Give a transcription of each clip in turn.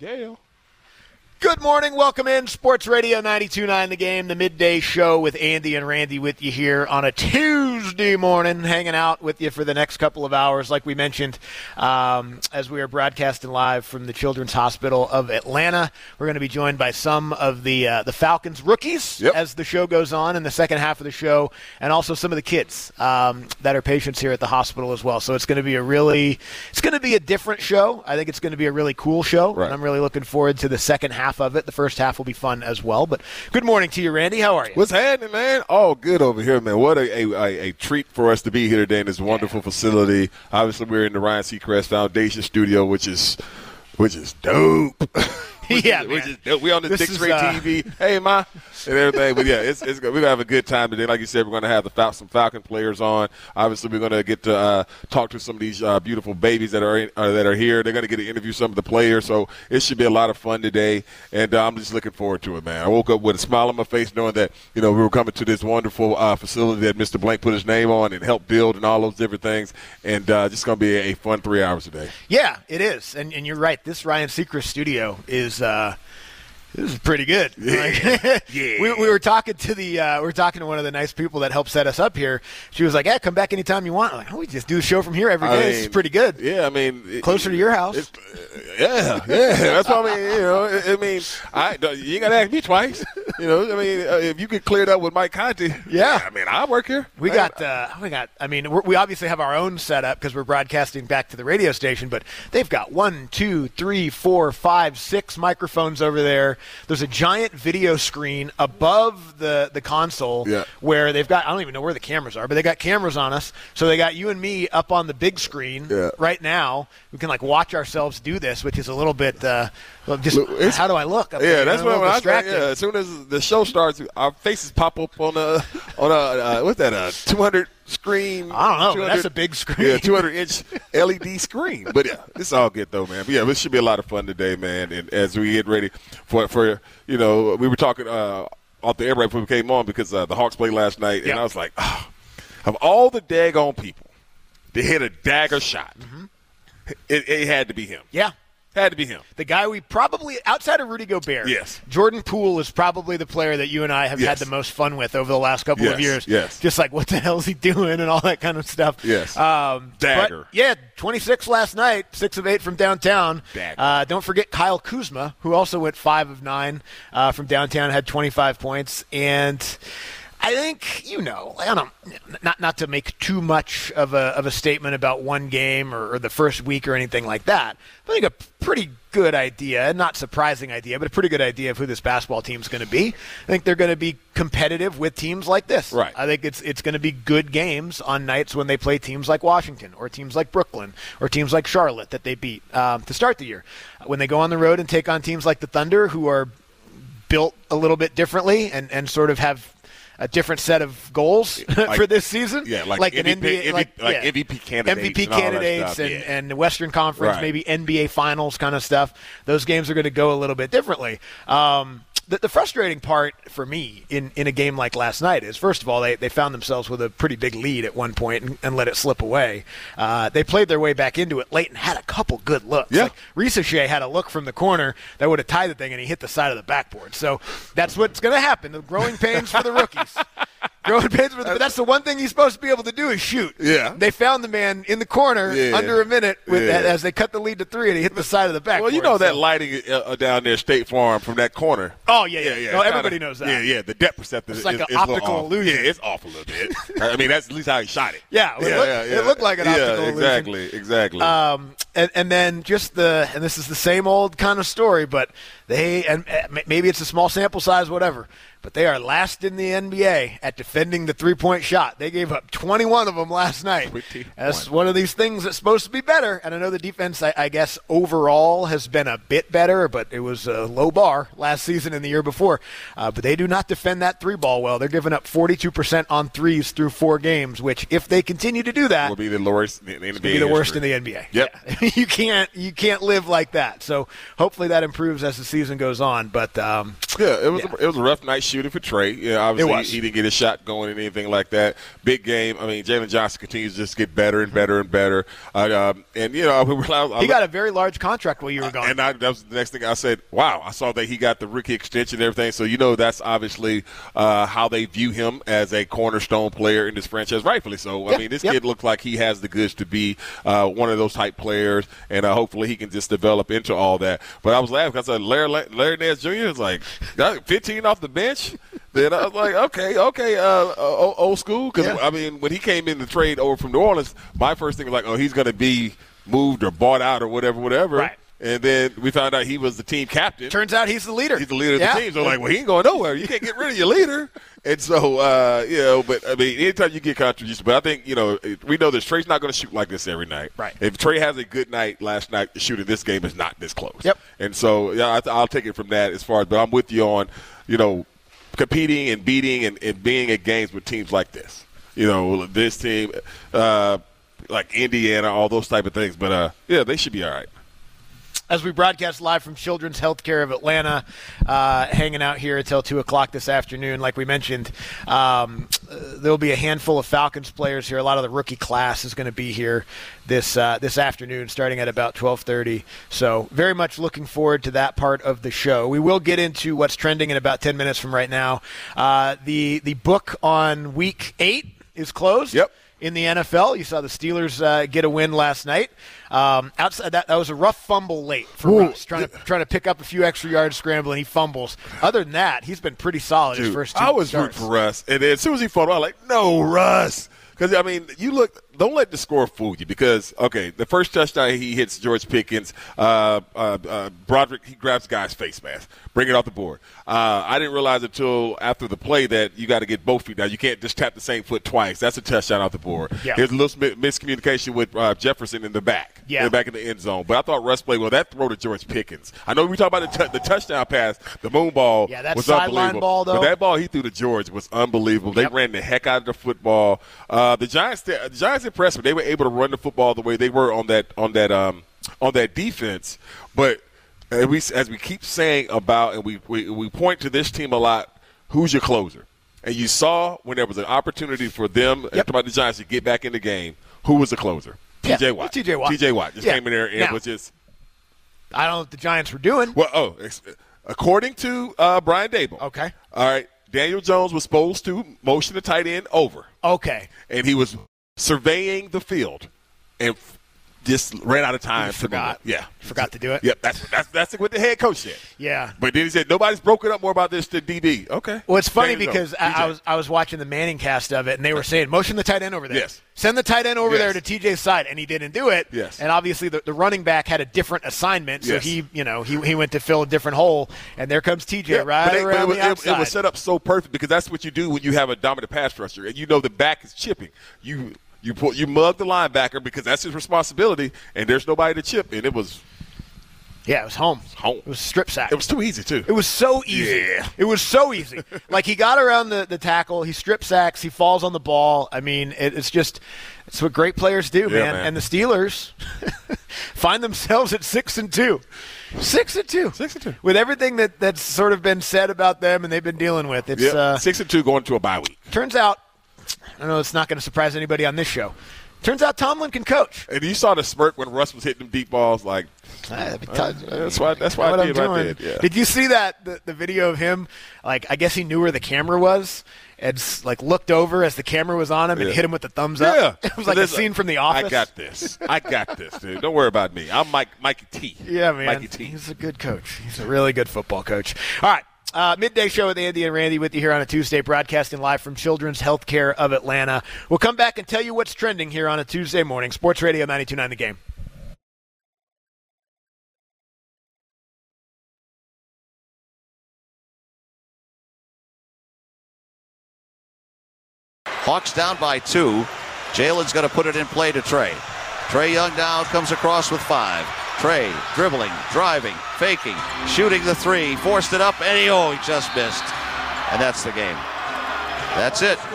Gale. Good morning. Welcome in. Sports Radio 92.9 The Game, the midday show with Andy and Randy with you here on a Tuesday morning, hanging out with you for the next couple of hours, like we mentioned, as we are broadcasting live from the Children's Hospital of Atlanta. We're going to be joined by some of the Falcons rookies as the show goes on in the second half of the show, and also some of the kids that are patients here at the hospital as well. So it's going to be a different show. I think it's going to be a really cool show, and I'm really looking forward to the second half of it. The first half will be fun as well. But good morning to you, Randy. How are you? What's happening, man? All good over here, man. What a treat for us to be here today in this wonderful facility. Obviously, we're in the Ryan Seacrest Foundation studio, which is dope. We on the Dick Straight TV. Hey, Ma. And everything. But, yeah, it's we're going to have a good time today. Like you said, we're going to have some Falcon players on. Obviously, we're going to get to talk to some of these beautiful babies that are here. They're going to get to interview some of the players. So it should be a lot of fun today. And I'm just looking forward to it, man. I woke up with a smile on my face knowing that, we were coming to this wonderful facility that Mr. Blank put his name on and helped build and all those different things. And just going to be a fun 3 hours today. Yeah, it is. And you're right. This Ryan Seacrest studio is this is pretty good. Yeah. We were talking to one of the nice people that helped set us up here. She was like, "Yeah, come back anytime you want." I'm like, "Oh, we just do the show from here every day. This is pretty good." Yeah, I mean, closer to your house. Yeah. That's what I mean. You ain't gotta ask me twice. If you get cleared up with Mike Conti, I mean, I work here. We obviously have our own setup because we're broadcasting back to the radio station, but they've got 1, 2, 3, 4, 5, 6 microphones over there. There's a giant video screen above the console where they've got, I don't even know where the cameras are, but they got cameras on us. So they got you and me up on the big screen right now. We can watch ourselves do this, which is a little bit how do I look? That's what I'm distracted. As soon as the show starts, our faces pop up on a what's that, a 200 screen? I don't know. That's a big screen. Yeah, 200-inch LED screen. But it's all good though, man. But this should be a lot of fun today, man. And as we get ready for we were talking off the air right before we came on because the Hawks played last night, and I was like, of all the daggone people that hit a dagger shot, it had to be him. Yeah. Had to be him. The guy we probably, outside of Rudy Gobert, Jordan Poole is probably the player that you and I have had the most fun with over the last couple of years. Yes. Just like, what the hell is he doing and all that kind of stuff. Yes. Dagger. But, 26 last night, 6 of 8 from downtown. Dagger. Don't forget Kyle Kuzma, who also went 5 of 9 from downtown, had 25 points. And I think, not to make too much of a statement about one game or the first week or anything like that, but I think a pretty good idea, not surprising idea, but a pretty good idea of who this basketball team's going to be. I think they're going to be competitive with teams like this. Right. I think it's going to be good games on nights when they play teams like Washington or teams like Brooklyn or teams like Charlotte that they beat to start the year. When they go on the road and take on teams like the Thunder, who are built a little bit differently and sort of have a different set of goals for this season. Yeah, like an NBA, MVP candidates. MVP candidates and the Western Conference, maybe NBA Finals kind of stuff. Those games are going to go a little bit differently. The frustrating part for me in a game like last night is, first of all, they found themselves with a pretty big lead at one point and let it slip away. They played their way back into it late and had a couple good looks. Yeah. Like Risacher had a look from the corner that would have tied the thing, and he hit the side of the backboard. So that's what's going to happen. The growing pains for the rookies. But that's the one thing he's supposed to be able to do is shoot. Yeah. They found the man in the corner under a minute as they cut the lead to 3, and he hit the side of the backboard. Well, that lighting down there, State Farm, from that corner. Oh, yeah. No, everybody knows that. Yeah. The depth perception is like an optical illusion. Yeah, it's off a little bit. I mean, that's at least how he shot it. Yeah. It looked like an optical illusion. Exactly. And then and this is the same old kind of story, but maybe it's a small sample size, whatever, but they are last in the NBA at defending the three-point shot. They gave up 21 of them last night. That's one of these things that's supposed to be better. And I know the defense, I guess, overall has been a bit better, but it was a low bar last season and the year before. But they do not defend that three ball well. They're giving up 42% on threes through 4 games, which if they continue to do that, will be the worst in the NBA. Be the worst in the NBA. Yep. you can't live like that. So hopefully that improves as the season goes on. But it was a rough night shooting for Trey. Yeah, obviously he didn't get his shot going and anything like that. Big game. I mean, Jalen Johnson continues to just get better and better and better. And he got a very large contract while you were gone. And that was the next thing I said. Wow, I saw that he got the rookie extension and everything. So that's obviously how they view him as a cornerstone player in this franchise, rightfully so. I mean, this kid looks like he has the goods to be one of those type players, and hopefully he can just develop into all that. But I was laughing because I said Larry Nance Jr. is like 15 off the bench. Then I was like, okay, old school. Because, I mean, when he came in the trade over from New Orleans, my first thing was like, oh, he's going to be moved or bought out or whatever. Right. And then we found out he was the team captain. Turns out he's the leader. He's the leader of the team. So, he ain't going nowhere. You can't get rid of your leader. And so, but, I mean, anytime you get contributions. But I think, we know that Trey's not going to shoot like this every night. Right. If Trey has a good night last night, the shooting this game is not this close. Yep. And so, I'll take it from that as far as – but I'm with you on, competing and beating and being at games with teams like this. This team, like Indiana, all those type of things. But, they should be all right. As we broadcast live from Children's Healthcare of Atlanta, hanging out here until 2 o'clock this afternoon. Like we mentioned, there'll be a handful of Falcons players here. A lot of the rookie class is going to be here this afternoon, starting at about 12:30. So very much looking forward to that part of the show. We will get into what's trending in about 10 minutes from right now. The book on Week 8 is closed. Yep. In the NFL, you saw the Steelers get a win last night. Outside that was a rough fumble late for Russ, trying to pick up a few extra yards scrambling. He fumbles. Other than that, he's been pretty solid his first two I was starts. rooting for Russ, and then as soon as he fumbled, I was like, no, Russ. Because, I mean, don't let the score fool you because, the first touchdown he hits George Pickens, Broderick, he grabs the guy's face mask, bring it off the board. I didn't realize until after the play that you got to get both feet down. You can't just tap the same foot twice. That's a touchdown off the board. Yeah. There's a little miscommunication with Jefferson in the back, in the end zone. But I thought Russ played well. That throw to George Pickens. I know we talk about the touchdown pass, the moon ball was unbelievable. Ball, though. But that ball he threw to George was unbelievable. They ran the heck out of the football. The Giants impressed me. They were able to run the football the way they were on that defense. But as we keep saying about, and we point to this team a lot, who's your closer? And you saw when there was an opportunity for them, after about the Giants, to get back in the game, who was the closer? T.J. Watt. T.J. Watt just came in there and was just. I don't know what the Giants were doing. Well, according to Brian Daboll. Okay. All right. Daniel Jones was supposed to motion the tight end over. Okay. And he was surveying the field and just ran out of time. Forgot to do it. Yep, that's what the head coach said. Yeah, but then he said nobody's broken up more about this than DB. Okay. Well, it's funny because I was watching the Manning cast of it, and they were saying motion the tight end over there. Yes. Send the tight end over there to TJ's side, and he didn't do it. Yes. And obviously the running back had a different assignment, so he went to fill a different hole, and there comes TJ around the outside. It was set up so perfect because that's what you do when you have a dominant pass rusher, and the back is chipping. You mug the linebacker because that's his responsibility, and there's nobody to chip, and it was. Yeah, it was home. It was strip sack. It was too easy, too. It was so easy. Yeah. It was so easy. Like, he got around the tackle. He strip sacks. He falls on the ball. I mean, it's what great players do, man. And the Steelers find themselves at 6-2. 6-2. With everything that's sort of been said about them and they've been dealing with. It's 6-2 going to a bye week. Turns out, I know it's not going to surprise anybody on this show. Turns out Tomlin can coach. And you saw the smirk when Russ was hitting them deep balls, like that's why I did what I did. Yeah. Did you see that the video of him? Like, I guess he knew where the camera was and looked over as the camera was on him and hit him with the thumbs up. Yeah. It was like a scene from The Office. I got this, dude. Don't worry about me. I'm Mikey T. Yeah, man. Mikey T. He's a good coach. He's a really good football coach. All right. Midday show with Andy and Randy with you here on a Tuesday, broadcasting live from Children's Healthcare of Atlanta. We'll come back and tell you what's trending here on a Tuesday morning. Sports Radio 92.9 The Game. Hawks down by 2. Jalen's going to put it in play to Trey. Trey Young now comes across with 5. Trey dribbling, driving, faking, shooting the 3, forced it up, and he just missed. And that's the game. That's it.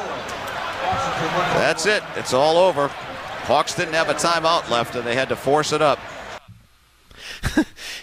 That's it. It's all over. Hawks didn't have a timeout left, and they had to force it up.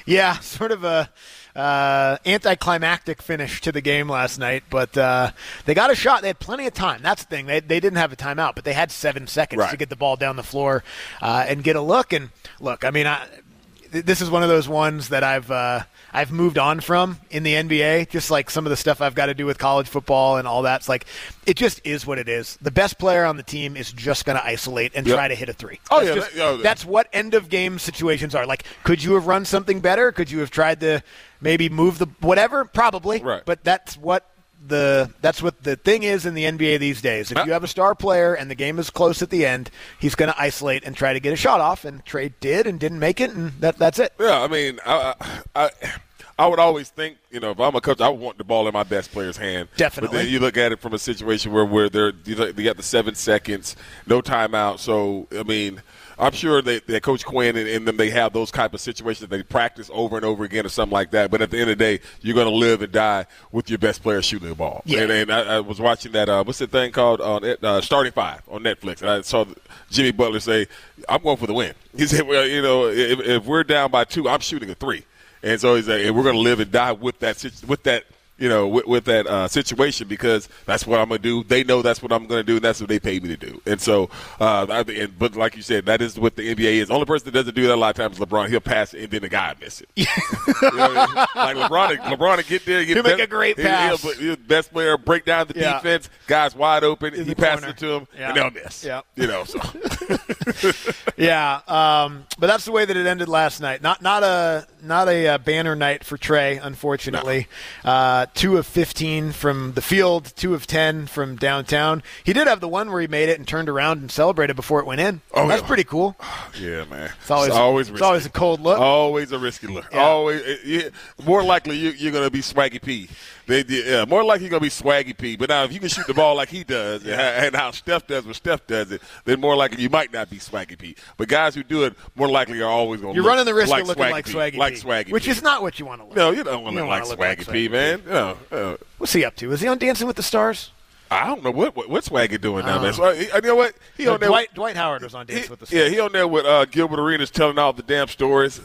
Yeah, sort of a anticlimactic finish to the game last night, but they got a shot. They had plenty of time. That's the thing. They didn't have a timeout, but they had 7 seconds to get the ball down the floor and get a look. And look, I mean, this is one of those ones that I've moved on from in the NBA, just like some of the stuff I've got to do with college football and all that. It's like, it just is what it is. The best player on the team is just going to isolate and try to hit a three. That's what end-of-game situations are. Like, could you have run something better? Could you have tried to maybe move the whatever? Probably. Right. But that's what the thing is in the NBA these days. If you have a star player and the game is close at the end, he's going to isolate and try to get a shot off, and Trey did and didn't make it, and that's it. Yeah, I mean, I would always think, if I'm a coach, I would want the ball in my best player's hand. Definitely. But then you look at it from a situation where they got the 7 seconds, no timeout. So, I mean, I'm sure that Coach Quinn and them, they have those type of situations that they practice over and over again or something like that. But at the end of the day, you're going to live and die with your best player shooting the ball. Yeah. And I was watching that, what's the thing called, Starting Five on Netflix. And I saw Jimmy Butler say, I'm going for the win. He said, well, if we're down by 2, I'm shooting a 3. And so he's like, we're going to live and die with that situation, because that's what I'm going to do. They know that's what I'm going to do, and that's what they pay me to do. And so, but like you said, that is what the NBA is. The only person that doesn't do that a lot of times is LeBron. He'll pass it, and then the guy miss it. Like LeBron will get there. He'll make a great pass. He'll best player, break down the defense. Guy's wide open. He passes it to him, and they'll miss. Yeah. So. Yeah, but that's the way that it ended last night. Not a banner night for Trey, unfortunately. No. 2 of 15 from the field, 2 of 10 from downtown. He did have the one where he made it and turned around and celebrated before it went in. Oh, that's pretty cool. Yeah, man. It's always a cold look. Always a risky look. Yeah. Always. More likely you're going to be Swaggy P. More likely you're going to be Swaggy P. But now if you can shoot the ball like he does and how Steph does when Steph does it, then more likely you might not be Swaggy P. But guys who do it more likely are always going to look running the risk like of looking like Swaggy P. Like Swaggy P. Which is not what you want to look like. No, you don't want to look like Swaggy P, man. No. What's he up to? Is he on Dancing with the Stars? I don't know what Swaggy doing now, man. So, you know what? Dwight Howard was on Dancing with the Stars. Yeah, he on there with Gilbert Arenas telling all the damn stories,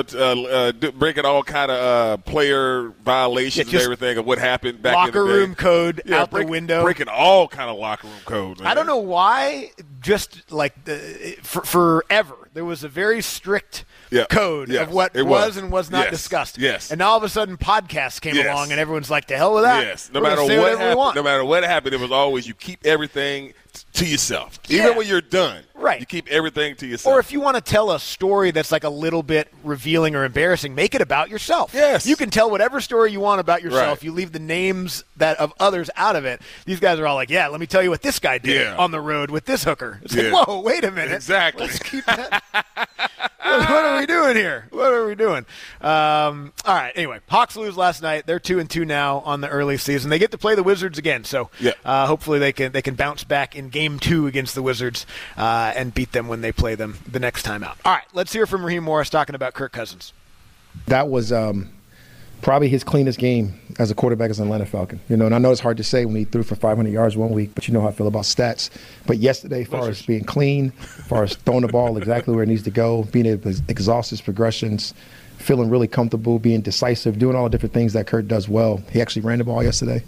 breaking all kind of player violations and everything of what happened back in the day. Locker room code out the window. Breaking all kind of locker room code, man. I don't know why, just like forever, there was a very strict code of what was and was not discussed. Yes. And now all of a sudden podcasts came along and everyone's like, the hell with that. Yes. No matter what happened, it was always you keep everything to yourself. Even when you're done. Right. You keep everything to yourself. Or if you want to tell a story that's like a little bit revealing or embarrassing, make it about yourself. Yes. You can tell whatever story you want about yourself. Right. You leave the names of others out of it. These guys are all like, let me tell you what this guy did on the road with this hooker. It's like, whoa, wait a minute. Exactly. Let's keep that. What are we doing here? What are we doing? All right. Anyway, Hawks lose last night. They're 2-2 now on the early season. They get to play the Wizards again, so hopefully they can bounce back in Game 2 against the Wizards and beat them when they play them the next time out. All right. Let's hear from Raheem Morris talking about Kirk Cousins. That was probably his cleanest game as a quarterback as an Atlanta Falcon. And I know it's hard to say when he threw for 500 yards one week, but you know how I feel about stats. But yesterday, as far as being clean, as far as throwing the ball exactly where it needs to go, being able to exhaust his progressions, feeling really comfortable, being decisive, doing all the different things that Kurt does well. He actually ran the ball yesterday.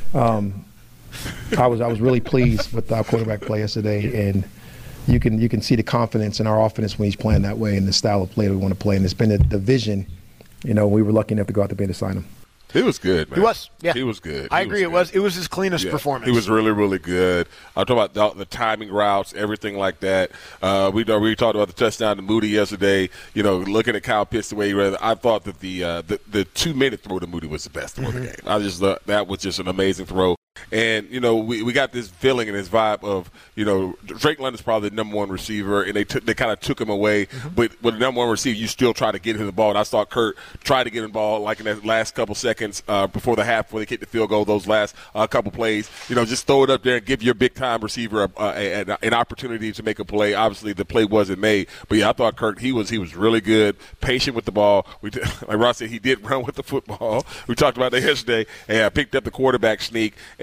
I was really pleased with our quarterback play yesterday, and you can see the confidence in our offense when he's playing that way and the style of play that we want to play. And it's been a vision. We were lucky enough to go out to bed to sign him. He was good, man. He was, yeah. He was good. I agree. It was his cleanest performance. He was really, really good. I'm talking about the timing routes, everything like that. We talked about the touchdown to Moody yesterday. Looking at Kyle Pitts the way he ran, I thought that the 2-minute throw to Moody was the best throw of the game. I just thought that was just an amazing throw. And, we got this feeling and this vibe of, Drake London's probably the number one receiver, and they kind of took him away. But with the number one receiver, you still try to get him the ball. And I saw Kurt try to get him the ball like in that last couple seconds before the half, before they kicked the field goal, those last couple plays. Just throw it up there and give your big-time receiver an opportunity to make a play. Obviously, the play wasn't made. But, I thought Kurt, he was really good, patient with the ball. Like Ross said, he did run with the football. We talked about that yesterday. And picked up the quarterback sneak. And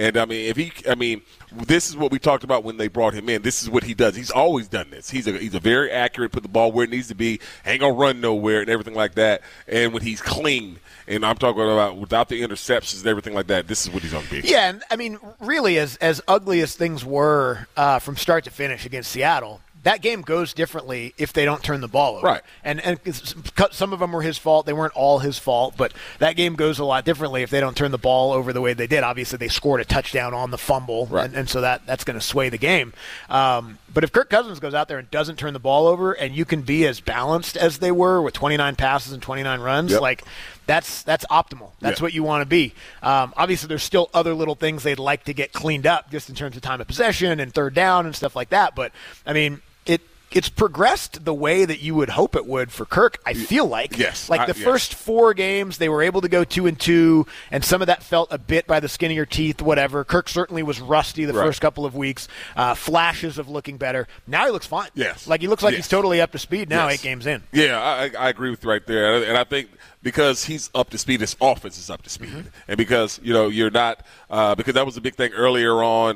And this is what we talked about when they brought him in. This is what he does. He's always done this. He's a very accurate, put the ball where it needs to be, ain't gonna run nowhere and everything like that. And when he's clean, and I'm talking about without the interceptions and everything like that, this is what he's gonna be. Yeah, and I mean, really, as ugly as things were from start to finish against Seattle, that game goes differently if they don't turn the ball over. Right. And some of them were his fault. They weren't all his fault, but that game goes a lot differently if they don't turn the ball over the way they did. Obviously, they scored a touchdown on the fumble, right. and so that's going to sway the game. But if Kirk Cousins goes out there and doesn't turn the ball over, and you can be as balanced as they were with 29 passes and 29 runs, yep. That's optimal. That's what you want to be. Obviously, there's still other little things they'd like to get cleaned up just in terms of time of possession and third down and stuff like that. But, I mean, it's progressed the way that you would hope it would for Kirk, I feel like. Yes. First 4 games, they were able to go 2-2, and some of that felt a bit by the skin of your teeth, whatever. Kirk certainly was rusty the first couple of weeks, flashes of looking better. Now he looks fine. Yes. He looks like he's totally up to speed now, 8 games in. Yeah, I agree with you right there. And I think because he's up to speed, his offense is up to speed. Mm-hmm. And because, you're not because that was a big thing earlier on,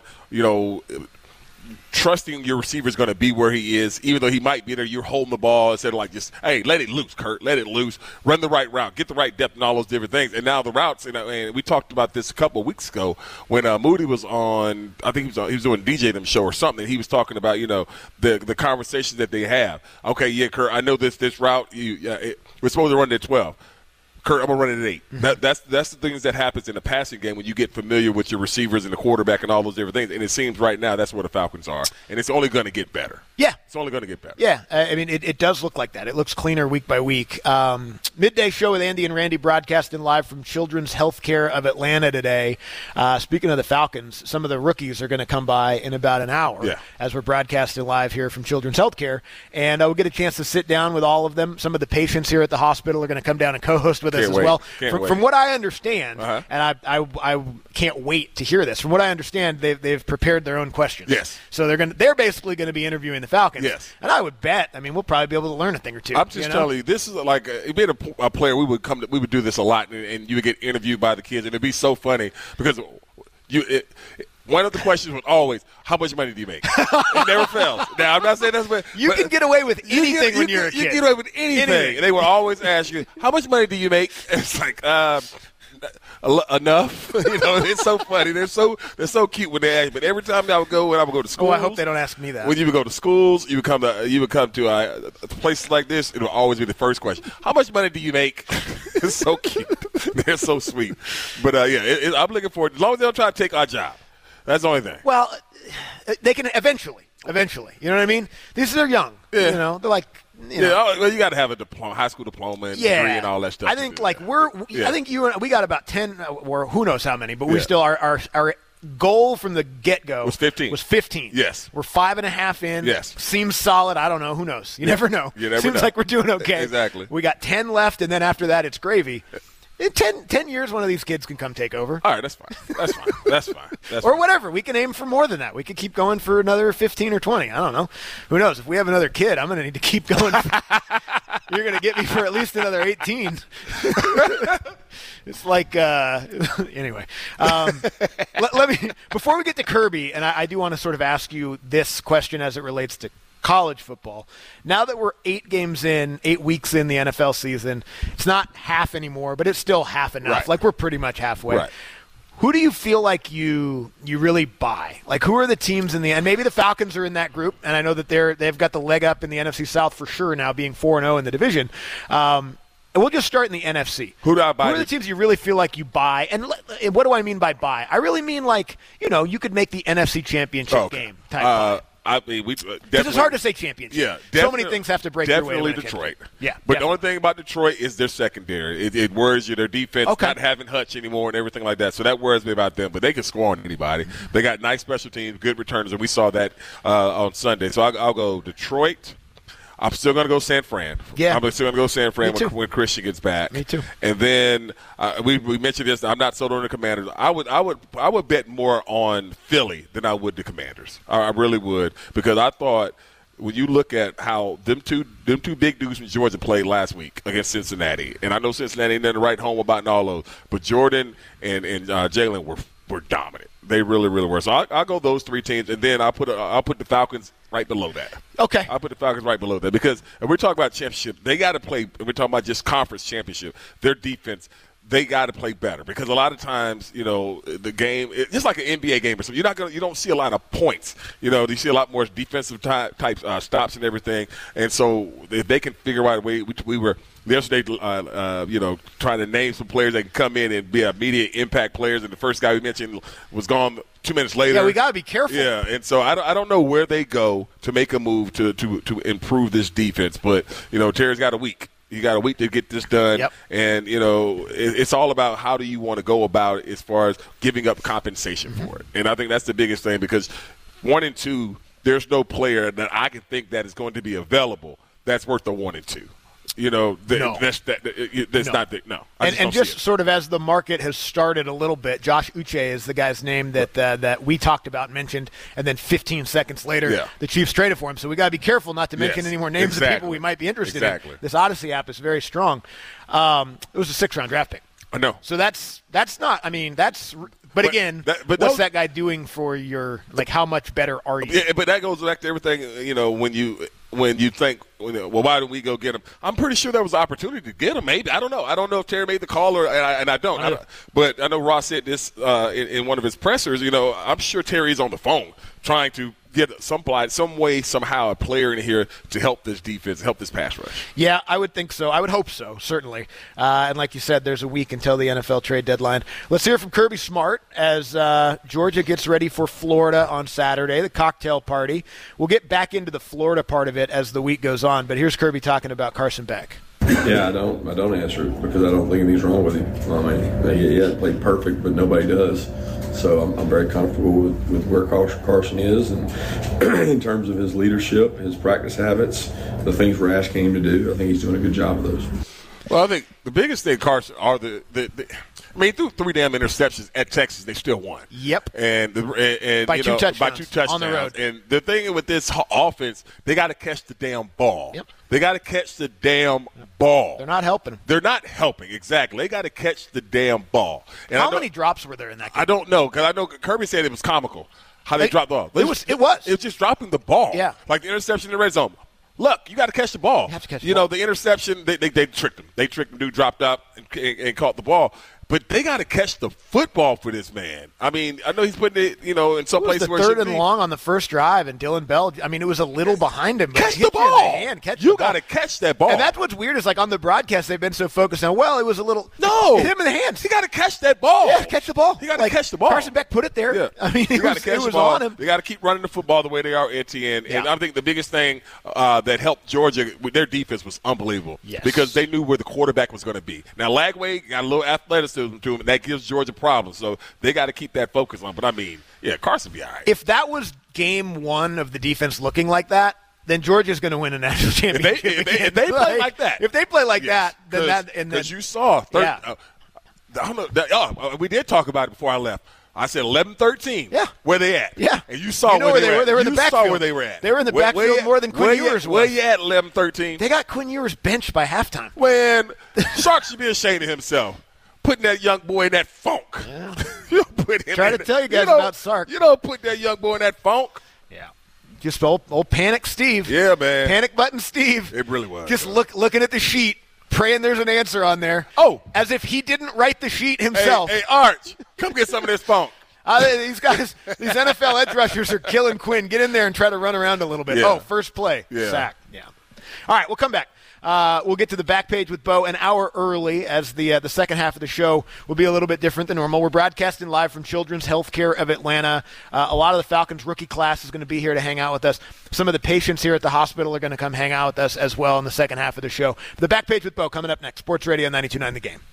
trusting your receiver is going to be where he is, even though he might be there. You're holding the ball instead of just, hey, let it loose, Kurt. Let it loose. Run the right route. Get the right depth and all those different things. And now the routes, and we talked about this a couple of weeks ago when Moody was on, I think he was doing DJ Them show or something. He was talking about, the conversations that they have. Okay, yeah, Kurt, I know this route. We're supposed to run it at 12. Kurt, I'm going to run it at 8. Mm-hmm. That's the things that happens in the passing game when you get familiar with your receivers and the quarterback and all those different things. And it seems right now that's where the Falcons are. And it's only going to get better. Yeah. It's only going to get better. Yeah. I mean, it does look like that. It looks cleaner week by week. Midday show with Andy and Randy broadcasting live from Children's Healthcare of Atlanta today. Speaking of the Falcons, some of the rookies are going to come by in about an hour as we're broadcasting live here from Children's Healthcare. And we'll get a chance to sit down with all of them. Some of the patients here at the hospital are going to come down and co-host with us as well. From what I understand, and I can't wait to hear this. From what I understand, they've prepared their own questions. Yes. So they're basically going to be interviewing the Falcons. Yes. And I would bet, we'll probably be able to learn a thing or two. I'm just telling you, this is like being a player. We would do this a lot, and you would get interviewed by the kids, and it'd be so funny because one of the questions was always, how much money do you make? It never fails. Now, I'm not saying that's what you can get away with anything when you're a kid. You can get away with anything. And they will always ask you, how much money do you make? And it's like, enough. It's so funny. They're so cute when they ask. But every time I would go to schools. Oh, I hope they don't ask me that. When you would go to schools, you would come to places like this. It will always be the first question. How much money do you make? It's so cute. They're so sweet. But I'm looking forward. As long as they don't try to take our job. That's the only thing. Well, they can eventually. You know what I mean? They're young. Yeah. They're like. Well, you got to have a diploma, high school diploma, and degree, and all that stuff. I think I think we got about 10, or who knows how many, but we still our goal from the get-go was 15. Yes, we're 5.5 in. Yes, seems solid. I don't know. Who knows? You never know. Seems like we're doing okay. Exactly. We got 10 left, and then after that, it's gravy. In 10 years, one of these kids can come take over. All right, that's fine. Or whatever. We can aim for more than that. We could keep going for another 15 or 20. I don't know. Who knows? If we have another kid, I'm going to need to keep going. You're going to get me for at least another 18. It's like, anyway. Let me, before we get to Kirby, and I do want to sort of ask you this question as it relates to college football. Now that we're 8 weeks in the NFL season, it's not half anymore, but it's still half enough. Right. Like we're pretty much halfway. Right. Who do you feel like you really buy? Like who are the teams and maybe the Falcons are in that group, and I know that they've got the leg up in the NFC South for sure now, being 4-0 in the division. And we'll just start in the NFC. Who do I buy? Who are the teams you really feel like you buy? And what do I mean by buy? I really mean like, you could make the NFC Championship game type buy. Because it's hard to say championship. Yeah, so many things have to break their way. Definitely Detroit. Yeah, but the only thing about Detroit is their secondary. It worries you. Their defense not having Hutch anymore and everything like that. So that worries me about them. But they can score on anybody. They got nice special teams, good returners, and we saw that on Sunday. So I'll go Detroit. I'm still going to go San Fran. Yeah. I'm still going to go San Fran when Christian gets back. Me too. And then we mentioned this. I'm not sold on the Commanders. I would bet more on Philly than I would the Commanders. I really would, because I thought when you look at how them two big dudes from Georgia played last week against Cincinnati, and I know Cincinnati ain't nothing to write home about in all those, but Jordan and Jalen were were dominant. They really, really were. So I'll go those three teams, and then I'll put the Falcons right below that. Okay. I'll put the Falcons right below that because if we're talking about championship, they got to play. We're talking about just conference championship. Their defense, they got to play better because a lot of times, the game, just like an NBA game or something, you don't see a lot of points. You see a lot more defensive type stops and everything. And so if they can figure out a way, we were yesterday, trying to name some players that can come in and be immediate impact players. And the first guy we mentioned was gone 2 minutes later. Yeah, we got to be careful. Yeah, and so I don't know where they go to make a move to improve this defense. But, Terry's got a week. You got a week to get this done. Yep. And, it's all about how do you want to go about it as far as giving up compensation for it. And I think that's the biggest thing because 1 and 2, there's no player that I can think that is going to be available that's worth the 1 and 2. No. That's not the – no. And just sort of as the market has started a little bit, Josh Uche is the guy's name that we talked about and mentioned, and then 15 seconds later the Chiefs traded for him. So we got to be careful not to mention any more names of people we might be interested in. This Odyssey app is very strong. It was a 6th-round draft pick. I know. So that's not – I mean, that's – But again, what's that guy doing for your – like how much better are you? Yeah, but that goes back to everything, when you think, well, why didn't we go get him? I'm pretty sure there was an opportunity to get him. Maybe I don't know. I don't know if Terry made the call and I don't. But I know Ross said this in one of his pressers. I'm sure Terry's on the phone trying to get some way, somehow, a player in here to help this defense, help this pass rush. Yeah, I would think so. I would hope so, certainly. And like you said, there's a week until the NFL trade deadline. Let's hear from Kirby Smart as Georgia gets ready for Florida on Saturday, the cocktail party. We'll get back into the Florida part of it as the week goes on, but here's Kirby talking about Carson Beck. Yeah, I don't answer it because I don't think anything's wrong with him. I mean, he hasn't played perfect, but nobody does. So I'm very comfortable with where Carson is, and in terms of his leadership, his practice habits, the things we're asking him to do, I think he's doing a good job of those. Well, I think the biggest thing, Carson, are he threw 3 damn interceptions at Texas. They still won. Yep. And by 2 touchdowns. By 2 touchdowns On the road. And the thing with this offense, they got to catch the damn ball. Yep. They got to catch the damn ball. They're not helping. They're not helping, exactly. They got to catch the damn ball. And how many drops were there in that game? I don't know, because I know Kirby said it was comical how they dropped the ball. It was. It was just dropping the ball. Yeah. Like the interception in the red zone. Look, you got to catch the ball. You have to catch the ball. The interception, they tricked him. They tricked him. Dude dropped up and caught the ball. But they got to catch the football for this man. I mean, I know he's putting it, in some places where it should be. 3rd and long on the first drive, and Dylan Bell, I mean, it was a little behind him. But catch the ball. You got to catch that ball. And that's what's weird is, like, on the broadcast, they've been so focused on, it was a little. No. Hit him in the hands. He got to catch that ball. Yeah, catch the ball. He got to catch the ball. Carson Beck put it there. Yeah. I mean, it was on him. They got to keep running the football the way they are at Etienne. And I think the biggest thing that helped Georgia with their defense was unbelievable. Yes. Because they knew where the quarterback was going to be. Now, Lagway got a little athleticism to him, and that gives Georgia problems. So they got to keep that focus on. But, I mean, Carson be all right. If that was game 1 of the defense looking like that, then Georgia's going to win a national championship. If they play like that. If they play like that, then that. Because you saw. I don't know. We did talk about it before I left. I said 11-13. Yeah. Where they at? Yeah. And you saw where they were. They were in the backfield. You saw where they were at. They were in the backfield more than Quinn Ewers was. Where you at 11-13? They got Quinn Ewers benched by halftime. When Sark should be ashamed of himself. Putting that young boy in that funk. Yeah. Try to tell you guys about Sark. You don't put that young boy in that funk. Yeah. Just old Panic Steve. Yeah, man. Panic Button Steve. It really was. Just looking at the sheet, praying there's an answer on there. Oh. As if he didn't write the sheet himself. Hey, Arch, come get some of this funk. These guys, these NFL edge rushers are killing Quinn. Get in there and try to run around a little bit. Yeah. First play. Yeah. Sack. Yeah. All right, we'll come back. We'll get to the back page with Bo an hour early, as the second half of the show will be a little bit different than normal. We're broadcasting live from Children's Healthcare of Atlanta. A lot of the Falcons rookie class is going to be here to hang out with us. Some of the patients here at the hospital are going to come hang out with us as well in the second half of the show. The back page with Bo coming up next. Sports Radio 92.9 The Game.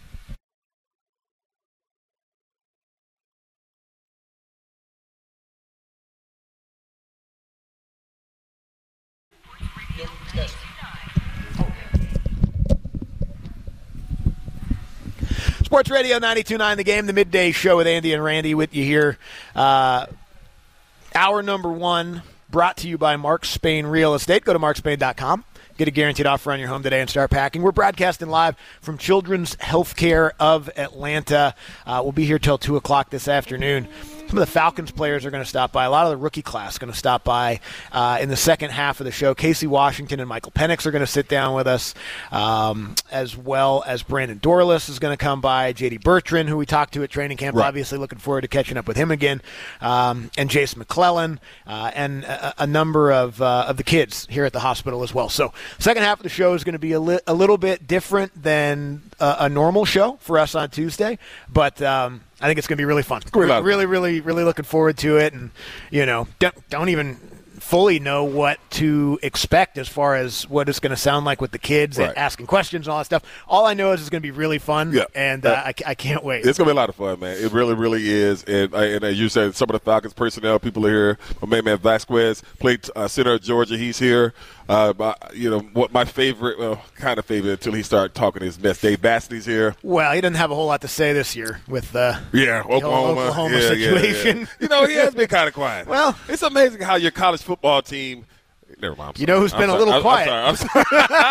Sports Radio 92.9 The Game, the midday show with Andy and Randy with you here. Hour number 1 brought to you by Mark Spain Real Estate. Go to markspain.com. Get a guaranteed offer on your home today and start packing. We're broadcasting live from Children's Healthcare of Atlanta. We'll be here till 2 o'clock this afternoon. Some of the Falcons players are going to stop by. A lot of the rookie class going to stop by in the second half of the show. Casey Washington and Michael Penix are going to sit down with us, as well as Brandon Dorlus is going to come by. J.D. Bertrand, who we talked to at training camp, obviously looking forward to catching up with him again, and Jace McClellan, and a number of the kids here at the hospital as well. So second half of the show is going to be a little bit different than a normal show for us on Tuesday, but I think it's going to be really fun. Really, really, really looking forward to it, and don't even fully know what to expect as far as what it's going to sound like with the kids and asking questions and all that stuff. All I know is it's going to be really fun, and I can't wait. It's going to be a lot of fun, man. It really, really is. And as you said, some of the Falcons personnel people are here. My main man Vasquez played center of Georgia. He's here. What my favorite, kind of favorite until he started talking his mess. Dave Bastidy's here. Well, he doesn't have a whole lot to say this year with the Oklahoma situation. Yeah. He has been kind of quiet. Well, it's amazing how your college football team. Never mind. You know who's been a little quiet? I'm sorry.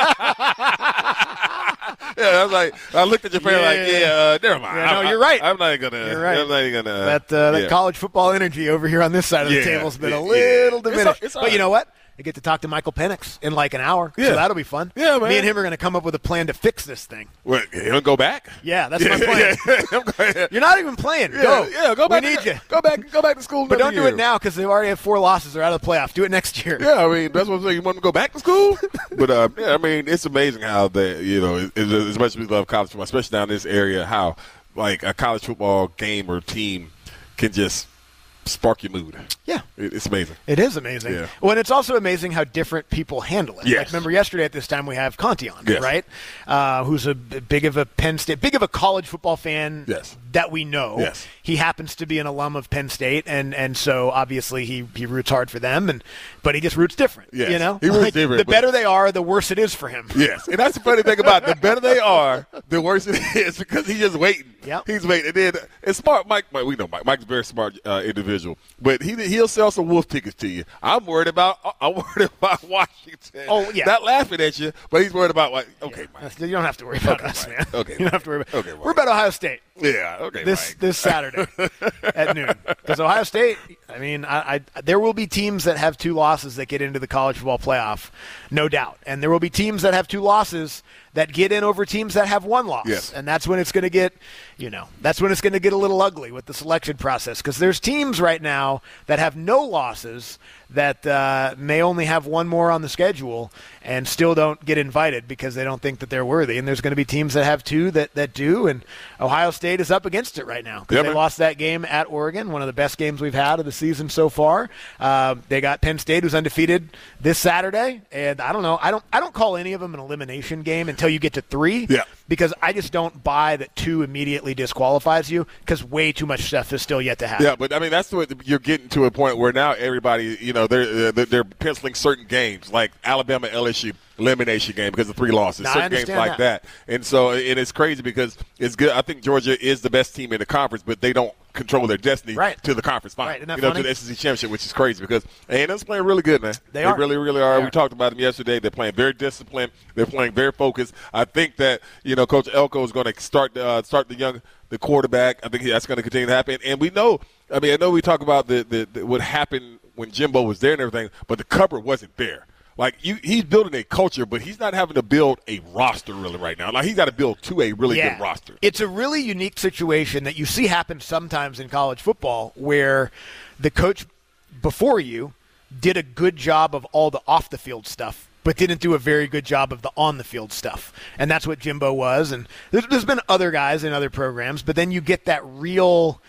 I was like, I looked at your friend never mind. Yeah, no, you're right. I'm not gonna. You're right. I'm not gonna. That college football energy over here on this side of the table has been a little diminished. But you know what? I get to talk to Michael Penix in like an hour, so that'll be fun. Yeah, man. Me and him are going to come up with a plan to fix this thing. What, he'll go back? Yeah, that's my plan. You're not even playing. Go back. We need you. Go back to school. But don't do it now because they already have 4 losses. They're out of the playoffs. Do it next year. Yeah, I mean, that's what I'm saying. You want to go back to school? But, I mean, it's amazing how as much as we love college football, especially down in this area, how, like, a college football game or team can just spark your mood. Yeah. It's amazing. It is amazing. Yeah. Well, and it's also amazing how different people handle it. Yes. Like, remember yesterday at this time we have Conti on, yes. right? Who's a big of a Penn State, big of a college football fan that we know. Yes. He happens to be an alum of Penn State, and so obviously he roots hard for them, but he just roots different. Yes. You know? He roots different. The better they are, the worse it is for him. Yes. And that's the funny thing about it. The better they are, the worse it is because he's just waiting. Yep. He's waiting. And then it's smart. We know Mike's a very smart individual, but he'll sell some wolf tickets to you. I'm worried about Washington. Oh, yeah. Not laughing at you, but he's worried about Mike. You don't have to worry about us, man. Okay. You don't have to worry about Okay, We're about Ohio State. Yeah, okay. This Saturday at noon. Because Ohio State, I mean, there will be teams that have 2 losses that get into the college football playoff, no doubt. And there will be teams that have 2 losses that get in over teams that have 1 loss. Yes. And that's when it's going to get, that's when it's going to get a little ugly with the selection process. Because there's teams right now that have no losses that may only have 1 more on the schedule and still don't get invited because they don't think that they're worthy. And there's going to be teams that have 2 that do, and Ohio State is up against it right now because they lost that game at Oregon, one of the best games we've had of the season so far. They got Penn State, who's undefeated this Saturday, and I don't know. I don't call any of them an elimination game until you get to 3 because I just don't buy that 2 immediately disqualifies you because way too much stuff is still yet to happen. Yeah, but I mean that's what you're getting to a point where now everybody, they're penciling certain games like Alabama, LSU elimination game because of 3 losses, certain games like that. And so it's crazy because it's good. I think Georgia is the best team in the conference, but they don't control their destiny to the conference final, isn't that funny? to the SEC championship, which is crazy because A&M's playing really good, man. They are. Really, really are. We talked about them yesterday. They're playing very disciplined. They're playing very focused. I think that Coach Elko is going to start the quarterback. I think that's going to continue to happen. And we know. I mean, I know we talk about the what happened when Jimbo was there and everything, but the cupboard wasn't there. Like, he's building a culture, but he's not having to build a roster really right now. Like, he's got to build to a really good roster. It's a really unique situation that you see happen sometimes in college football where the coach before you did a good job of all the off-the-field stuff, but didn't do a very good job of the on-the-field stuff. And that's what Jimbo was. And there's been other guys in other programs, but then you get that real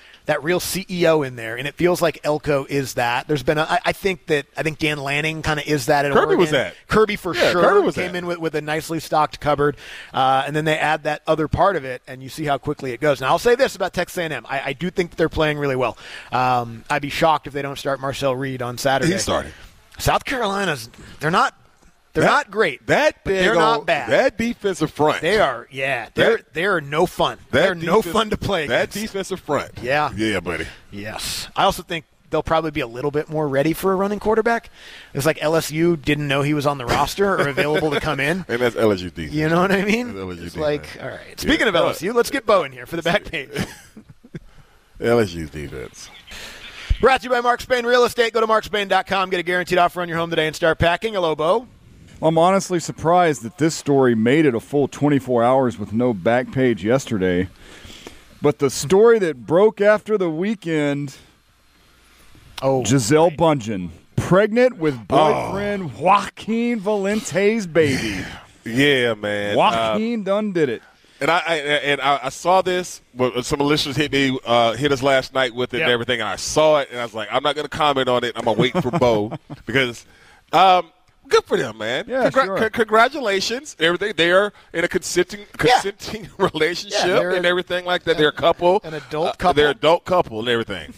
CEO in there, and it feels like Elko is that. There's been I think Dan Lanning kind of is that at Oregon. Kirby was that. Kirby for sure. Kirby came in with a nicely stocked cupboard, and then they add that other part of it, and you see how quickly it goes. Now, I'll say this about Texas A&M. I do think that they're playing really well. I'd be shocked if they don't start Marcel Reed on Saturday. He's starting. South Carolina's – they're not great. But they're not bad. That defensive front. They are, they are no fun. They're no fun to play against. That defensive front. Yeah. Yeah, buddy. Yes. I also think they'll probably be a little bit more ready for a running quarterback. It's like LSU didn't know he was on the roster or available to come in. And that's LSU defense. You know what I mean? That's LSU It's defense. like, all right. Speaking of LSU, let's get Bo in here for the back page. LSU defense. Brought to you by Mark Spain Real Estate. Go to markspain.com. Get a guaranteed offer on your home today and start packing. Hello, Bo. I'm honestly surprised that this story made it a full 24 hours with no back page yesterday. But the story that broke after the weekend, Gisele Bundchen, pregnant with boyfriend Joaquin Valente's baby. Yeah, man. Joaquin done did it. And I saw this. Some listeners hit us last night with it and everything, and I saw it, and I was like, I'm not going to comment on it. I'm going to wait for Bo because good for them, man. Yeah, sure. Congratulations. Everything. They are in a consenting relationship and everything like that. They're a couple. An adult couple. They're an adult couple and everything.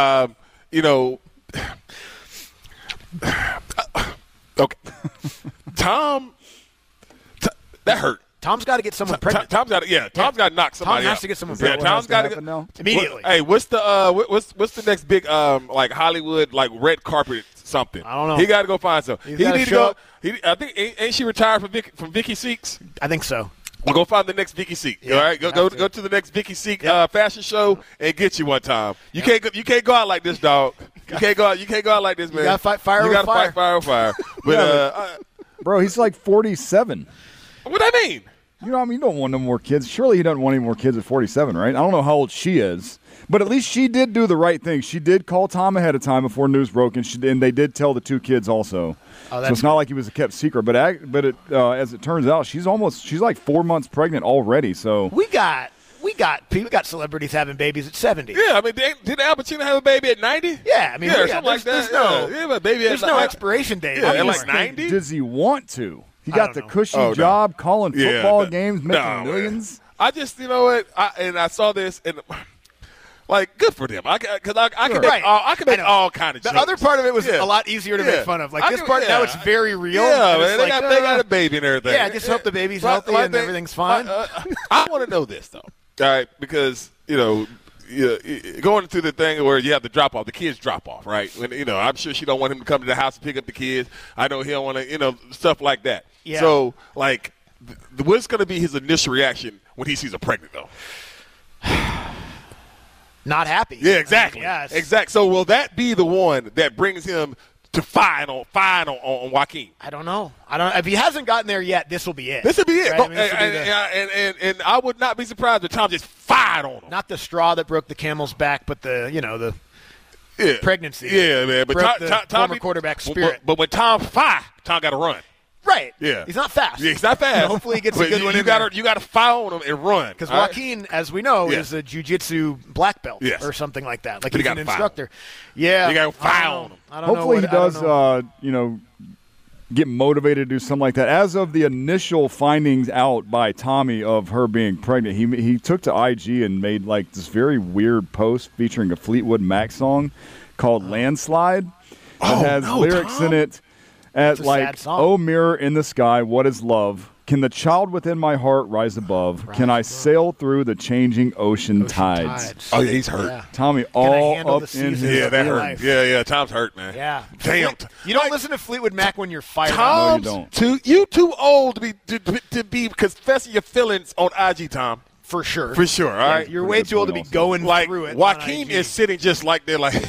Okay. Tom, that hurt. Tom's got to get someone pregnant. Tom's got to knock somebody out. Tom has to get someone pregnant. Tom's got to happen now? Immediately. Hey, what's the next big like Hollywood like red carpet something? I don't know. He got to go find some. He's He gotta need to show go. I think ain't she retired from Vicky Seeks? I think so. Well, go find the next Vicky Seek. Yeah, all right, go to the next Vicky Seek fashion show and get you one time. You can't go out like this, dog. You can't go out like this, man. You gotta fight fire with fire. You gotta fight fire with fire. But Bro, he's like 47. what I mean? You know, I mean, you don't want no more kids. Surely he doesn't want any more kids at 47, right? I don't know how old she is. But at least she did do the right thing. She did call Tom ahead of time before news broke, and they did tell the two kids also. So it's not like he was a kept secret. But as it turns out, she's like 4 months pregnant already. So We got celebrities having babies at 70. Yeah, I mean, did Al Pacino have a baby at 90? Yeah, I mean, something like that. There's no expiration date. Yeah, at like 90. does he want to? He I got don't the know. cushy job calling football games, making millions. Man. I just, you know what? I saw this and. Like, good for them. I can make all kind of jokes. The other part of it was a lot easier to make fun of. Like, this part, now it's very real. Yeah, man, they got a baby and everything. Yeah, just hope the baby's healthy and everything's fine. I want to know this, though. All right, because, going through the thing where you have the drop-off, the kids drop off, right? When, I'm sure she don't want him to come to the house and pick up the kids. I know he don't want to, stuff like that. Yeah. So, like, what's going to be his initial reaction when he sees her pregnant, though? Not happy. Yeah, exactly. Yes. Exactly. So will that be the one that brings him to fine on Joaquin? I don't know. If he hasn't gotten there yet, this will be it. This will be it. Right? And I would not be surprised if Tom just fired on him. Not the straw that broke the camel's back, but the pregnancy. Yeah, man. But broke Tom former quarterback spirit. But when Tom fired, Tom got to run. Right. Yeah. He's not fast. Yeah, he's not fast. Hopefully he gets a good one in there. You got to fire on him and run. Because Joaquin, as we know, is a jiu-jitsu black belt or something like that. Like, he's an instructor. Yeah. You got to fire on him. Hopefully he does, get motivated to do something like that. As of the initial findings out by Tommy of her being pregnant, he took to IG and made like this very weird post featuring a Fleetwood Mac song called Landslide that has lyrics in it. Oh, mirror in the sky, what is love? Can the child within my heart rise above? Can I sail through the changing ocean tides? Oh, yeah, he's hurt. Yeah. Tommy all up in his that hurt. life? Yeah, Tom's hurt, man. Yeah. Damn. You don't listen to Fleetwood Mac when you're fired Tom's up. No, you don't. you too old to be confessing your feelings on IG, Tom. For sure. For sure, all right? You're way too old to be going like, through it. Joaquin is sitting just like they're like,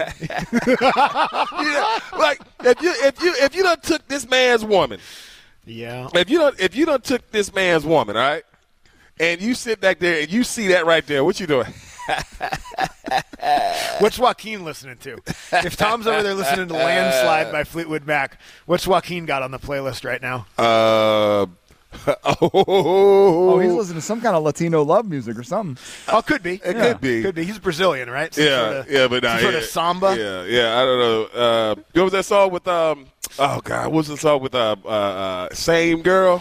like if you done took this man's woman, if you done took this man's woman, all right, and you sit back there and you see that right there, what you doing? What's Joaquin listening to? If Tom's over there listening to Landslide by Fleetwood Mac, what's Joaquin got on the playlist right now? Oh, he's listening to some kind of Latino love music or something. Oh, could be. It could be. Could be. He's Brazilian, right? But some sort of samba. Yeah. I don't know. What was that song with? Oh God, what was the song with? Same girl.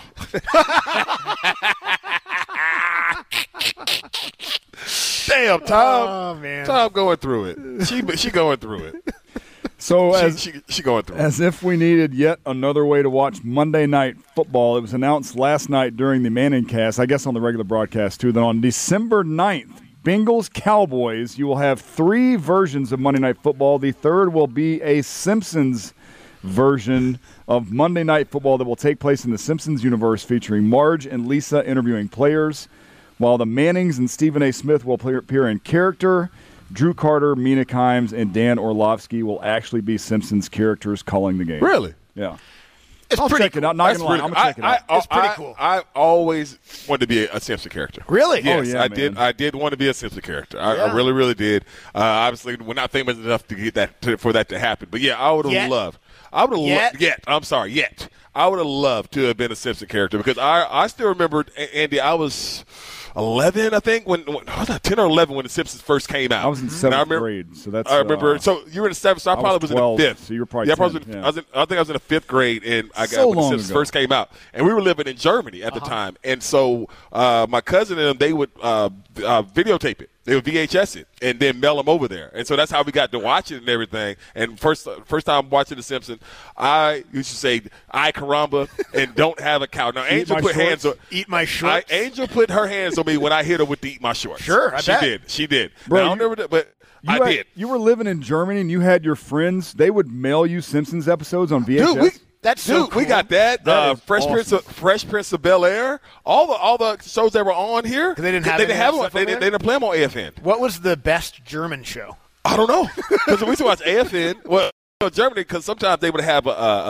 Damn, Tom. Oh man, Tom going through it. She going through it. So she going through it. As if we needed yet another way to watch Monday Night Football, it was announced last night during the Manning cast, I guess on the regular broadcast too, that on December 9th, Bengals Cowboys. You will have 3 versions of Monday Night Football. The third will be a Simpsons version of Monday Night Football that will take place in the Simpsons universe, featuring Marge and Lisa interviewing players, while the Mannings and Stephen A. Smith will appear in character. Drew Carter, Mina Kimes, and Dan Orlovsky will actually be Simpsons characters calling the game. Really? Yeah. I'll check it out. Not gonna lie, I'm gonna check it out. It's pretty cool. I always wanted to be a Simpson character. Really? Yes, yeah, I man. did. I did want to be a Simpson character. I really, really did. Obviously, we're not famous enough to get that for that to happen. But yeah, I would have loved. I would have loved. I would have loved to have been a Simpson character because I still remember, Andy. I was 11, I think, when 10 or 11 when the Simpsons first came out. I was in 7th grade, so that's. I remember. So you were in the 7th, so I probably was 12, in the 5th. So you were probably 10, yeah. I think I was in the 5th grade, and I got So when the long Simpsons ago. first came out, and we were living in Germany at the time, and so my cousin and them, they would videotape it. They would VHS it and then mail them over there. And so that's how we got to watch it and everything. And first time watching The Simpsons, I used to say, "I caramba," and don't have a cow. Now, Angel put hands on. Eat my shorts. Angel put her hands on me when I hit her with the eat my shorts. Sure, she bet. did. She did. Bro, Now, I don't remember that, but I did. You were living in Germany, and you had your friends. They would mail you Simpsons episodes on VHS. That's so cool. we got that. That is Fresh awesome. Prince of Bel Air. All the shows that were on here. They didn't have They any didn't have of that them. stuff on They there? didn't play them on AFN. What was the best German show? I don't know because we used to watch AFN. Well, Germany because sometimes they would have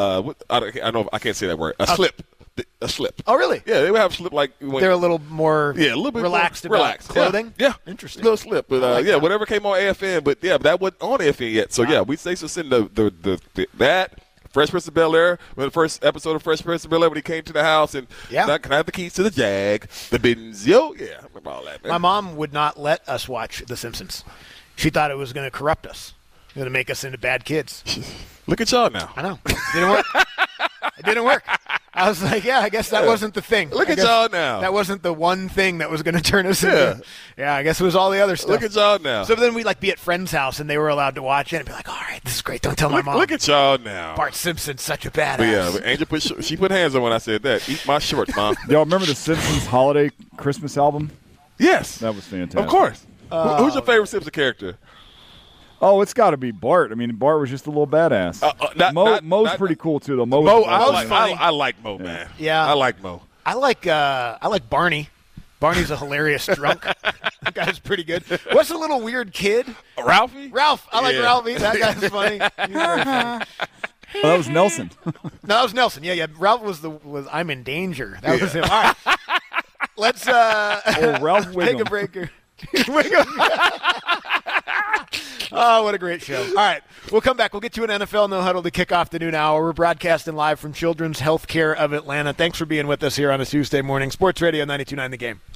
I know I can't say that word. A slip. Oh, really? Yeah, they would have a slip like when, They're a little more a little bit relaxed more about relaxed. clothing? Yeah. Interesting. Little slip. But like that. whatever came on AFN. But yeah, that wasn't on AFN yet. So yeah, we used to send that. Fresh Prince of Bel Air, when the first episode of Fresh Prince of Bel Air when he came to the house and can I have the keys to the Jag, the Benzio? Yeah, I remember all that, man. My mom would not let us watch The Simpsons. She thought it was going to corrupt us, going to make us into bad kids. Look at y'all now. I know. Didn't work. It didn't work. I was like, I guess that wasn't the thing. Look I at guess y'all now. That wasn't the one thing that was going to turn us into. Yeah, I guess it was all the other stuff. Look at y'all now. So then we'd be at friends' house and they were allowed to watch it and be like, all right, this is great. Don't tell my mom. Look at y'all now. Bart Simpson's such a badass. But Angel she put hands on when I said that. Eat my shorts, Mom. Y'all remember the Simpsons holiday Christmas album? Yes. That was fantastic. Of course. Who's your favorite Simpson character? Oh, it's got to be Bart. I mean, Bart was just a little badass. Moe's pretty cool too, though. Mo, funny. I like Mo, man. Yeah. I like Mo. I like Barney. Barney's a hilarious drunk. That guy's pretty good. What's a little weird kid? Ralphie? Ralph. I like Ralphie. That guy's funny. He's very funny. Oh, that was Nelson. No, that was Nelson. Yeah. Ralph was I'm in danger. That was him. All right. Let's Ralph take Wiggum. a break. Oh, what a great show. All right, we'll come back. We'll get you an NFL No Huddle to kick off the noon hour. We're broadcasting live from Children's Healthcare of Atlanta. Thanks for being with us here on a Tuesday morning. Sports Radio 92.9 The Game.